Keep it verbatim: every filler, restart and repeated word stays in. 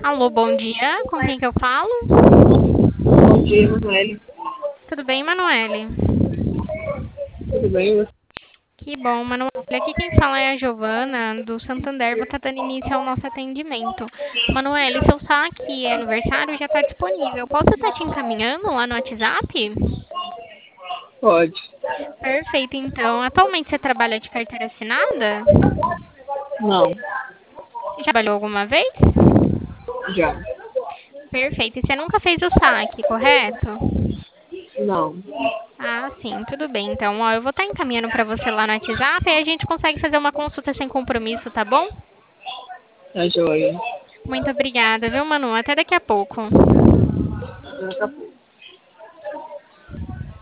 Alô, bom dia. Com quem que eu falo? Bom dia, Manuele. Tudo bem, Manoele? Tudo bem? Que bom, Manoele. Aqui quem fala é a Giovana, do Santander. Vou estar dando início ao nosso atendimento. Manoele, seu saque é aniversário já está disponível. Posso estar te encaminhando lá no WhatsApp? Pode. Perfeito, então. Atualmente você trabalha de carteira assinada? Não, Já trabalhou alguma vez? já. Perfeito. E você nunca fez o saque, correto? Não. Ah, sim, tudo bem. Então, ó, eu vou estar encaminhando para você lá no WhatsApp e a gente consegue fazer uma consulta sem compromisso, tá bom? Tá joia. Muito obrigada, viu, Manu? Até daqui a pouco. Daqui a pouco.